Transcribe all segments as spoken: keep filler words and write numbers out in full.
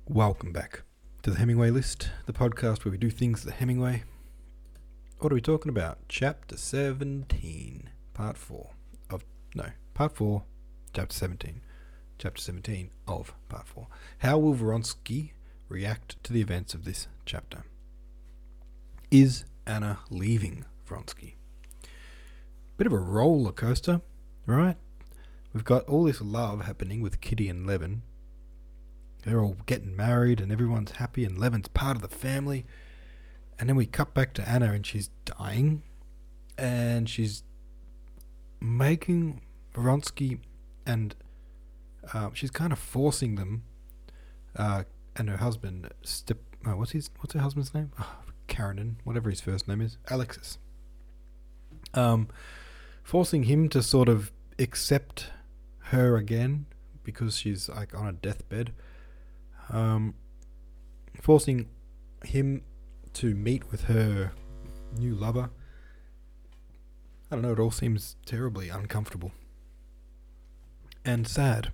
Welcome back to the Hemingway List, the podcast where we do things the Hemingway. What are we talking about? Chapter seventeen, part four of, no, part four, chapter seventeen. Chapter seventeen of part four. How will Vronsky react to the events of this chapter? Is Anna leaving Vronsky? Bit of a roller coaster, right? We've got all this love happening with Kitty and Levin. They're all getting married and everyone's happy and Levin's part of the family. And then we cut back to Anna and she's dying. And she's making Vronsky and uh, she's kind of forcing them uh, and her husband, Step, oh, what's his, what's her husband's name? Oh, Karenin, whatever his first name is, Alexis. Um, forcing him to sort of accept her again because she's like on a deathbed. Um, forcing him to meet with her new lover. I don't know, it all seems terribly uncomfortable and sad.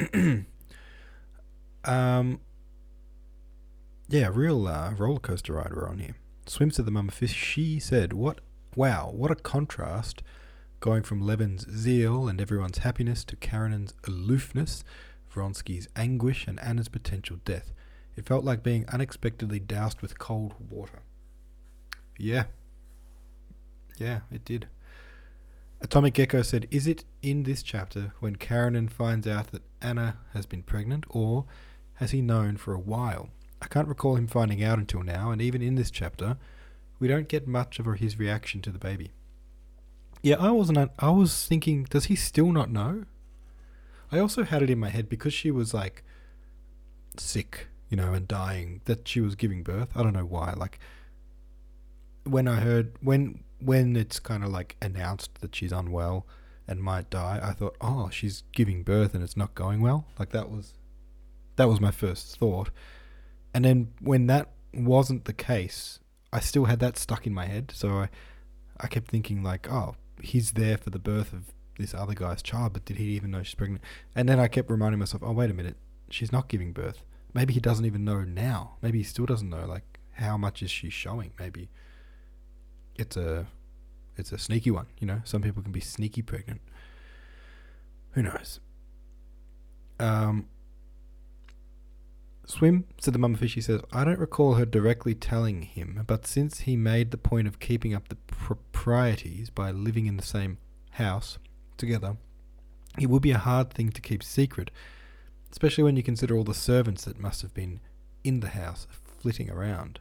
um, yeah, real uh, roller coaster ride we're on here. Swims to the mama fish. She said, "What? Wow, what a contrast, going from Levin's zeal and everyone's happiness to Karenin's aloofness, Vronsky's anguish, and Anna's potential death. It felt like being unexpectedly doused with cold water." Yeah. Yeah, it did. Atomic Gecko said, "Is it in this chapter when Karenin finds out that Anna has been pregnant, or has he known for a while? I can't recall him finding out until now, and even in this chapter, we don't get much of his reaction to the baby." Yeah, I wasn't. I was thinking, does he still not know? I also had it in my head because she was like sick, you know, and dying, that she was giving birth. I don't know why. Like when I heard when when it's kind of like announced that she's unwell and might die, I thought, oh, she's giving birth and it's not going well. Like that was that was my first thought. And then when that wasn't the case, I still had that stuck in my head. So I I kept thinking like, oh, he's there for the birth of this other guy's child, but did he even know she's pregnant? And then I kept reminding myself, oh, wait a minute, she's not giving birth. Maybe he doesn't even know now. Maybe he still doesn't know, like, how much is she showing? Maybe it's a it's a sneaky one, you know? Some people can be sneaky pregnant. Who knows? Um, Swim, said the mama fish, he says, "I don't recall her directly telling him, but since he made the point of keeping up the proprieties by living in the same house together, it would be a hard thing to keep secret, especially when you consider all the servants that must have been in the house flitting around."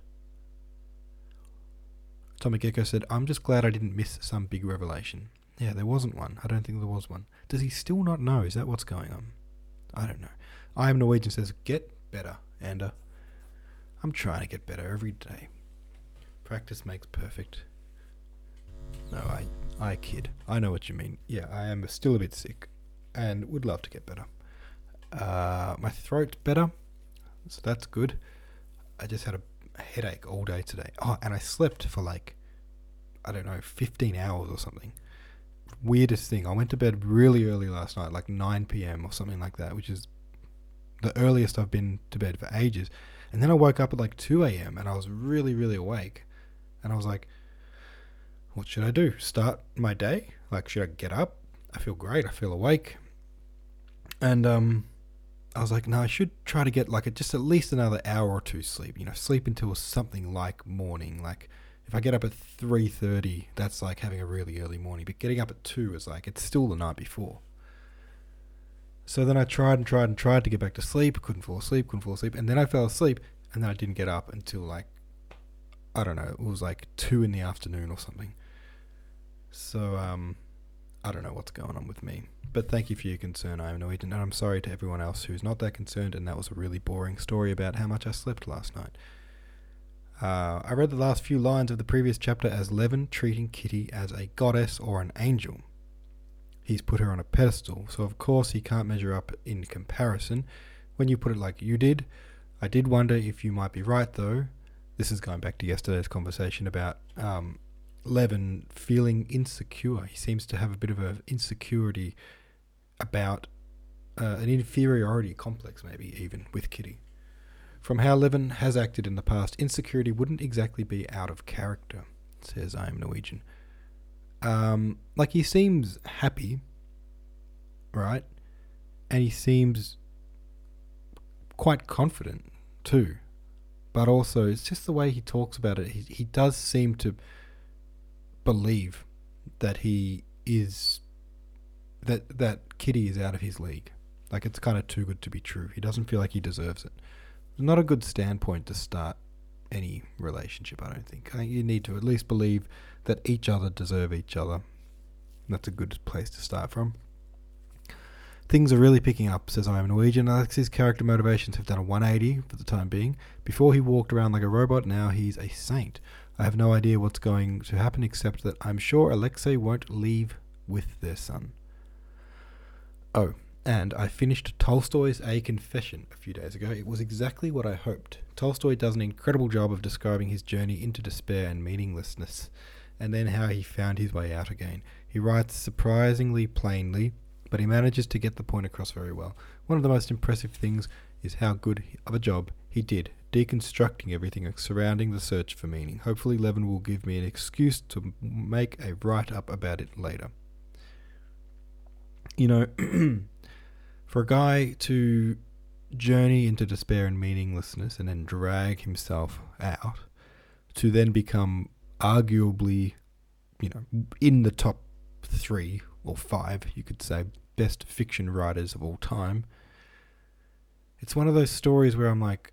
Atomic Echo said, "I'm just glad I didn't miss some big revelation." Yeah, there wasn't one. I don't think there was one. Does he still not know? Is that what's going on? I don't know. I am Norwegian says, "Get better, Ander." I'm trying to get better every day. Practice makes perfect. No, I I kid. I know what you mean. Yeah, I am still a bit sick and would love to get better. Uh, my throat's better, so that's good. I just had a headache all day today. Oh, and I slept for like, I don't know, fifteen hours or something. Weirdest thing. I went to bed really early last night, like nine p.m. or something like that, which is the earliest I've been to bed for ages. And then I woke up at like two a.m. and I was really, really awake. And I was like, what should I do? Start my day? Like, should I get up? I feel great. I feel awake. And um, I was like, no, I should try to get like a, just at least another hour or two sleep. You know, sleep until something like morning. Like, if I get up at three thirty, that's like having a really early morning. But getting up at two is like, it's still the night before. So then I tried and tried and tried to get back to sleep. Couldn't fall asleep, couldn't fall asleep. And then I fell asleep. And then I didn't get up until like, I don't know, it was like two in the afternoon or something. So, um, I don't know what's going on with me. But thank you for your concern, I am Norwegian. And I'm sorry to everyone else who's not that concerned. And that was a really boring story about how much I slept last night. Uh, I read the last few lines of the previous chapter as Levin treating Kitty as a goddess or an angel. He's put her on a pedestal, so of course he can't measure up in comparison. When you put it like you did, I did wonder if you might be right, though. This is going back to yesterday's conversation about um, Levin feeling insecure. He seems to have a bit of an insecurity about uh, an inferiority complex, maybe even with Kitty. From how Levin has acted in the past, insecurity wouldn't exactly be out of character, says I Am Norwegian. Um, like, he seems happy, right? And he seems quite confident too. But also, it's just the way he talks about it. He, he does seem to believe that he is, that, that Kitty is out of his league. Like, it's kind of too good to be true. He doesn't feel like he deserves it. Not a good standpoint to start any relationship, I don't think. I think you need to at least believe that each other deserve each other. That's a good place to start from. Things are really picking up, says I Am Norwegian. Alex's character motivations have done a one eighty for the time being. Before he walked around like a robot, now he's a saint. I have no idea what's going to happen except that I'm sure Alexei won't leave with their son. Oh, and I finished Tolstoy's A Confession a few days ago. It was exactly what I hoped. Tolstoy does an incredible job of describing his journey into despair and meaninglessness, and then how he found his way out again. He writes surprisingly plainly, but he manages to get the point across very well. One of the most impressive things is how good of a job he did deconstructing everything surrounding the search for meaning. Hopefully Levin will give me an excuse to make a write-up about it later. You know, for a guy to journey into despair and meaninglessness and then drag himself out, to then become arguably, you know, in the top three or five, you could say, best fiction writers of all time. It's one of those stories where I'm like,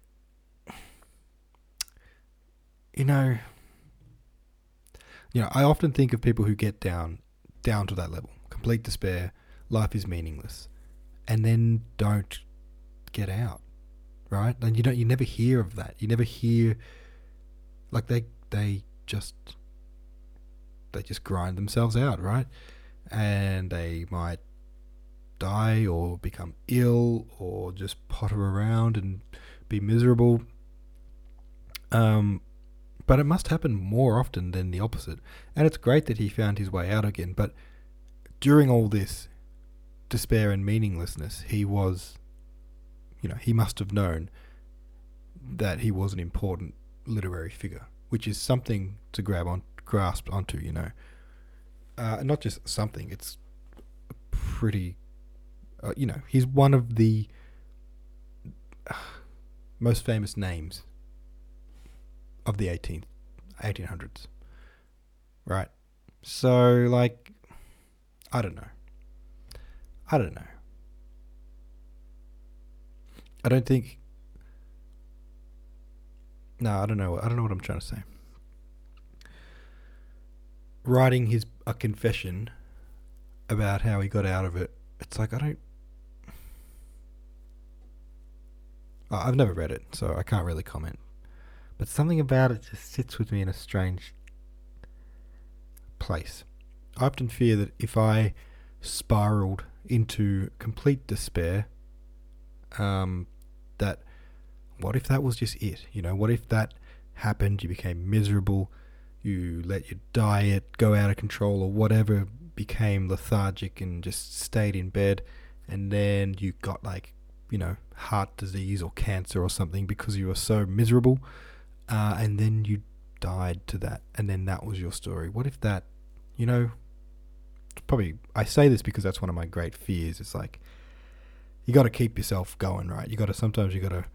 you know, you know, I often think of people who get down, down to that level, complete despair, life is meaningless, and then don't get out, right? And you don't, you never hear of that. You never hear, like they, they just, they just grind themselves out, right? And they might die or become ill or just potter around and be miserable. Um, but it must happen more often than the opposite. And it's great that he found his way out again. But during all this despair and meaninglessness, he was, you know, he must have known that he was an important literary figure, which is something to grab on, grasp onto, you know. Uh, not just something, it's pretty, uh, you know, he's one of the uh, most famous names of the eighteenth, eighteen hundreds, right? So, like, I don't know. I don't know. I don't think, no, I don't know. I don't know what I'm trying to say. Writing his a confession about how he got out of it, it's like, I don't, I've never read it, so I can't really comment, but something about it just sits with me in a strange place. I often fear that if I spiraled into complete despair, um, that what if that was just it? You know, what if that happened, you became miserable, you let your diet go out of control or whatever, became lethargic and just stayed in bed, and then you got, like, you know, heart disease or cancer or something because you were so miserable, uh, and then you died to that, and then that was your story. What if that, you know, probably, I say this because that's one of my great fears. It's like, you got to keep yourself going, right? You got to, sometimes you got to,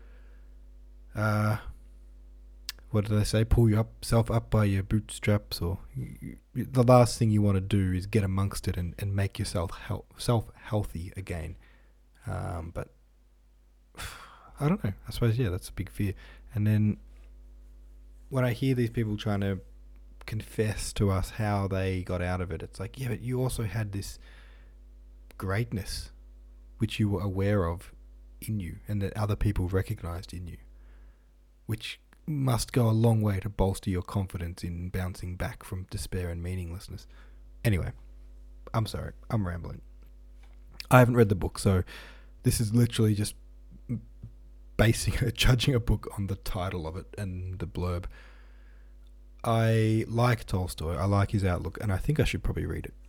uh, what do they say? Pull yourself up by your bootstraps, or you, you, the last thing you want to do is get amongst it and, and make yourself health, self healthy again. Um, but I don't know. I suppose, yeah, that's a big fear. And then when I hear these people trying to confess to us how they got out of it, it's like, yeah, but you also had this greatness which you were aware of in you and that other people recognized in you, which must go a long way to bolster your confidence in bouncing back from despair and meaninglessness. Anyway, I'm sorry, I'm rambling. I haven't read the book, so this is literally just basing judging a book on the title of it and the blurb. I like Tolstoy, I like his outlook, and I think I should probably read it.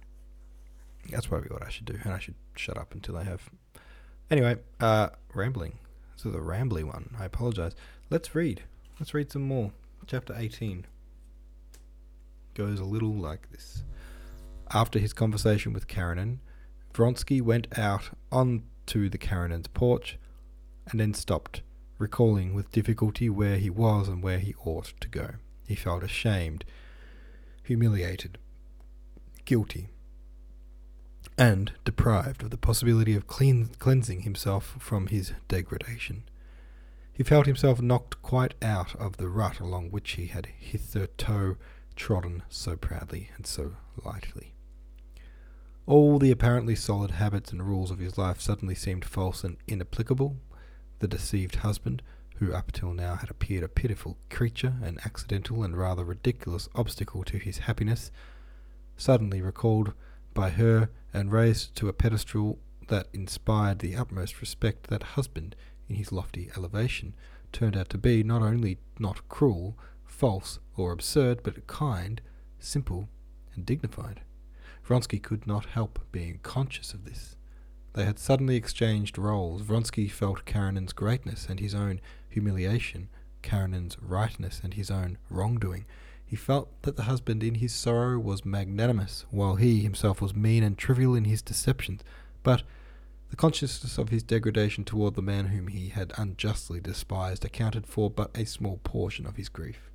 That's probably what I should do, and I should shut up until I have. Anyway, uh, rambling. This is a rambly one. I apologize. Let's read. Let's read some more. Chapter eighteen goes a little like this. After his conversation with Karenin, Vronsky went out onto the Karenins' porch and then stopped, recalling with difficulty where he was and where he ought to go. He felt ashamed, humiliated, guilty, and deprived of the possibility of clean, cleansing himself from his degradation. He felt himself knocked quite out of the rut along which he had hitherto trodden so proudly and so lightly. All the apparently solid habits and rules of his life suddenly seemed false and inapplicable. The deceived husband, who up till now had appeared a pitiful creature, an accidental and rather ridiculous obstacle to his happiness, suddenly recalled by her and raised to a pedestal that inspired the utmost respect, that husband, in his lofty elevation, turned out to be not only not cruel, false, or absurd, but kind, simple, and dignified. Vronsky could not help being conscious of this. They had suddenly exchanged roles. Vronsky felt Karenin's greatness and his own humiliation, Karenin's rightness and his own wrongdoing. He felt that the husband in his sorrow was magnanimous, while he himself was mean and trivial in his deceptions. But the consciousness of his degradation toward the man whom he had unjustly despised accounted for but a small portion of his grief.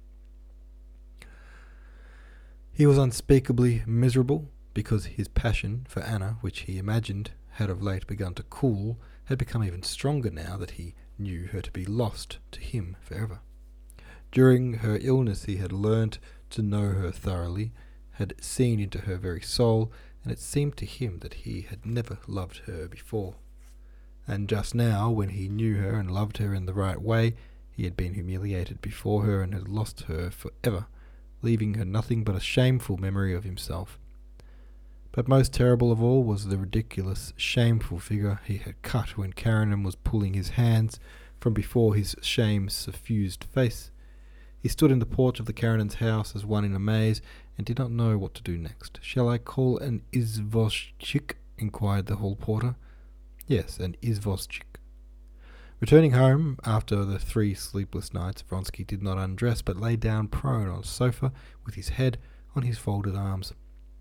He was unspeakably miserable, because his passion for Anna, which he imagined had of late begun to cool, had become even stronger now that he knew her to be lost to him forever. During her illness he had learnt to know her thoroughly, had seen into her very soul, and it seemed to him that he had never loved her before. And just now, when he knew her and loved her in the right way, he had been humiliated before her and had lost her for ever, leaving her nothing but a shameful memory of himself. But most terrible of all was the ridiculous, shameful figure he had cut when Karenin was pulling his hands from before his shame-suffused face. He stood in the porch of the Karenins' house as one in a maze, and did not know what to do next. "Shall I call an izvozchik?" inquired the hall porter. "Yes, an izvozchik." Returning home after the three sleepless nights, Vronsky did not undress, but lay down prone on a sofa with his head on his folded arms.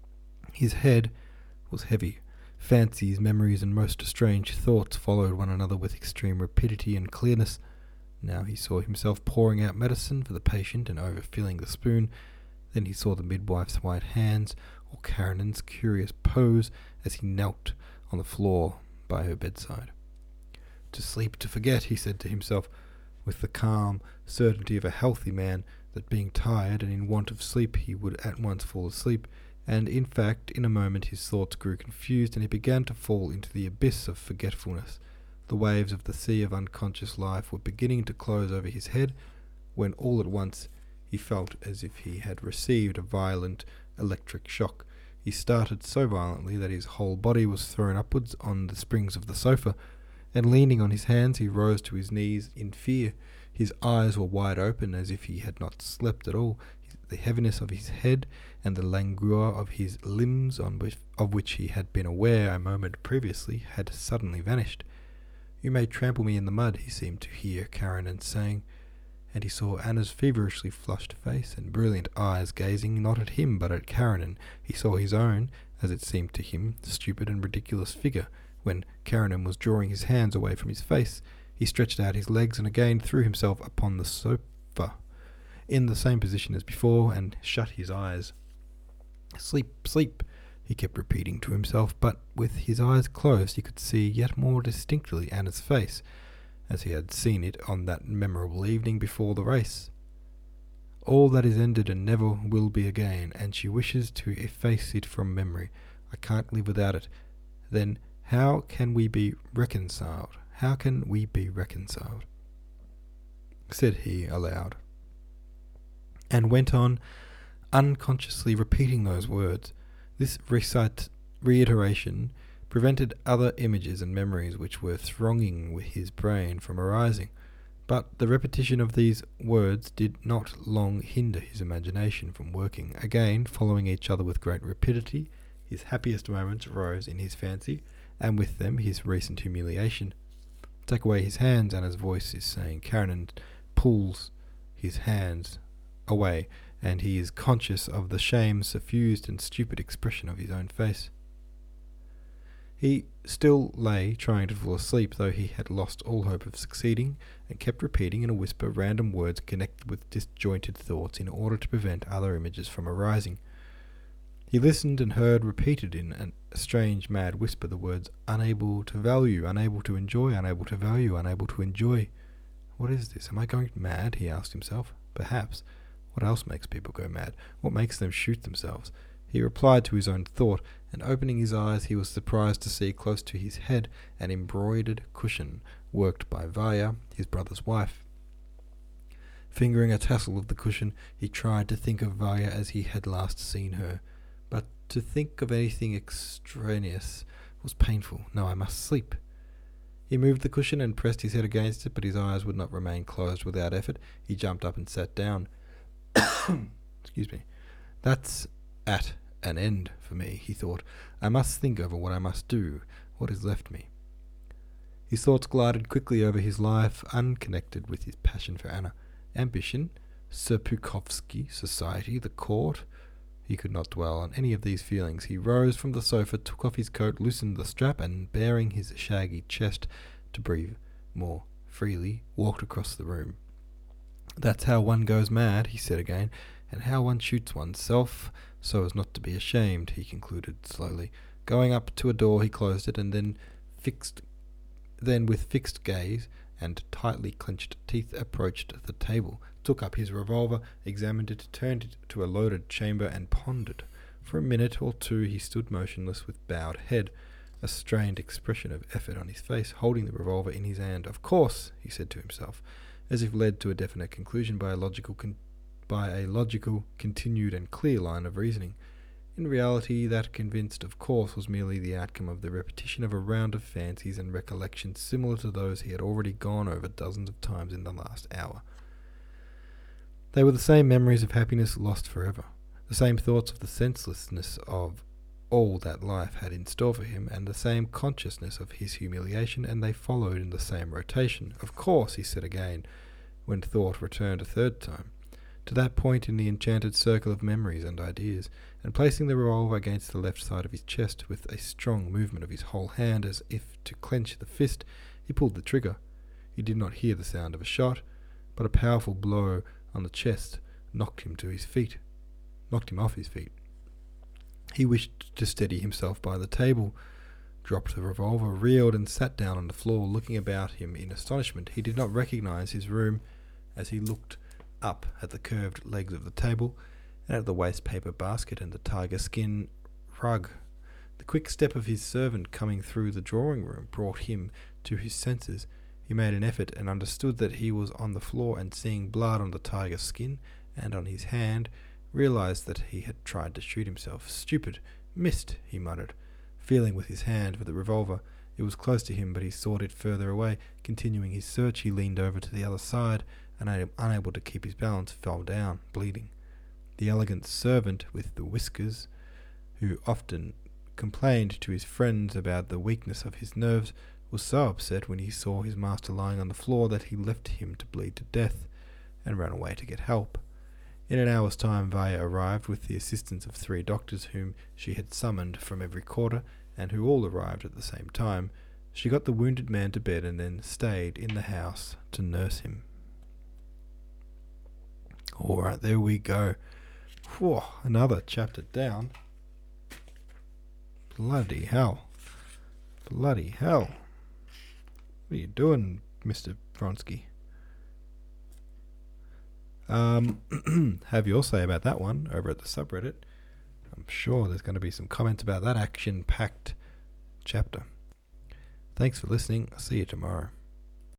His head was heavy. Fancies, memories, and most strange thoughts followed one another with extreme rapidity and clearness. Now he saw himself pouring out medicine for the patient and overfilling the spoon. Then he saw the midwife's white hands, or Karenin's curious pose as he knelt on the floor by her bedside. "To sleep, to forget," he said to himself, with the calm certainty of a healthy man, that being tired and in want of sleep he would at once fall asleep. And in fact, in a moment his thoughts grew confused, and he began to fall into the abyss of forgetfulness. The waves of the sea of unconscious life were beginning to close over his head, when all at once he felt as if he had received a violent electric shock. He started so violently that his whole body was thrown upwards on the springs of the sofa, and leaning on his hands he rose to his knees in fear. His eyes were wide open, as if he had not slept at all. The heaviness of his head and the languor of his limbs, on which, of which he had been aware a moment previously, had suddenly vanished. "You may trample me in the mud," he seemed to hear Karenin saying, and he saw Anna's feverishly flushed face and brilliant eyes gazing not at him but at Karenin. He saw his own, as it seemed to him, stupid and ridiculous figure. When Karenin was drawing his hands away from his face, he stretched out his legs and again threw himself upon the sofa, in the same position as before, and shut his eyes. "Sleep, sleep," he kept repeating to himself, but with his eyes closed he could see yet more distinctly Anna's face, as he had seen it on that memorable evening before the race. "All that is ended and never will be again, and she wishes to efface it from memory. I can't live without it. Then how can we be reconciled? How can we be reconciled?" said he aloud, and went on unconsciously repeating those words. This recite, reiteration prevented other images and memories which were thronging with his brain from arising, but the repetition of these words did not long hinder his imagination from working. Again, following each other with great rapidity, his happiest moments rose in his fancy, and with them his recent humiliation. Take away his hands, Anna's voice is saying. Karen pulls his hands away, and he is conscious of the shame, suffused and stupid expression of his own face. He still lay trying to fall asleep, though he had lost all hope of succeeding, and kept repeating in a whisper random words connected with disjointed thoughts in order to prevent other images from arising. He listened and heard repeated in an, a strange mad whisper the words unable to value, unable to enjoy, unable to value, unable to enjoy. What is this? Am I going mad? He asked himself. Perhaps. What else makes people go mad? What makes them shoot themselves? He replied to his own thought, and opening his eyes he was surprised to see close to his head an embroidered cushion worked by Vaya, his brother's wife. Fingering a tassel of the cushion, he tried to think of Vaya as he had last seen her, but to think of anything extraneous was painful. No, I must sleep. He moved the cushion and pressed his head against it, but his eyes would not remain closed without effort. He jumped up and sat down. Excuse me. That's at an end for me, he thought. I must think over what I must do, what is left me. His thoughts glided quickly over his life, unconnected with his passion for Anna. Ambition, Serpukhowsky, society, the court. He could not dwell on any of these feelings. He rose from the sofa, took off his coat, loosened the strap, and baring his shaggy chest to breathe more freely, walked across the room. That's how one goes mad, he said again, and how one shoots oneself so as not to be ashamed, he concluded slowly. Going up to a door, he closed it, and then fixed, then with fixed gaze and tightly clenched teeth approached the table, took up his revolver, examined it, turned it to a loaded chamber, and pondered. For a minute or two he stood motionless with bowed head, a strained expression of effort on his face, holding the revolver in his hand. Of course, he said to himself, as if led to a definite conclusion by a logical con- by a logical, continued and clear line of reasoning. In reality, that convinced of course was merely the outcome of the repetition of a round of fancies and recollections similar to those he had already gone over dozens of times in the last hour. They were the same memories of happiness lost forever, the same thoughts of the senselessness of all that life had in store for him, and the same consciousness of his humiliation, and they followed in the same rotation. Of course, he said again, when thought returned a third time, to that point in the enchanted circle of memories and ideas, and placing the revolver against the left side of his chest with a strong movement of his whole hand as if to clench the fist, he pulled the trigger. He did not hear the sound of a shot, but a powerful blow on the chest knocked him to his feet, knocked him off his feet. He wished to steady himself by the table, dropped the revolver, reeled, and sat down on the floor, looking about him in astonishment. He did not recognize his room as he looked up at the curved legs of the table, and at the waste paper basket and the tiger skin rug. The quick step of his servant coming through the drawing room brought him to his senses. He made an effort and understood that he was on the floor, and seeing blood on the tiger skin and on his hand, realized that he had tried to shoot himself. Stupid! Missed! He muttered, feeling with his hand for the revolver. It was close to him, but he sought it further away. Continuing his search, he leaned over to the other side, and unable to keep his balance, fell down, bleeding. The elegant servant with the whiskers, who often complained to his friends about the weakness of his nerves, was so upset when he saw his master lying on the floor that he left him to bleed to death, and ran away to get help. In an hour's time Vaya arrived with the assistance of three doctors whom she had summoned from every quarter, and who all arrived at the same time. She got the wounded man to bed and then stayed in the house to nurse him. Alright, there we go. Whew, another chapter down. Bloody hell. Bloody hell. What are you doing, Mister Vronsky? Um, have your say about that one over at the subreddit. I'm sure there's going to be some comments about that action-packed chapter. Thanks for listening. I'll see you tomorrow.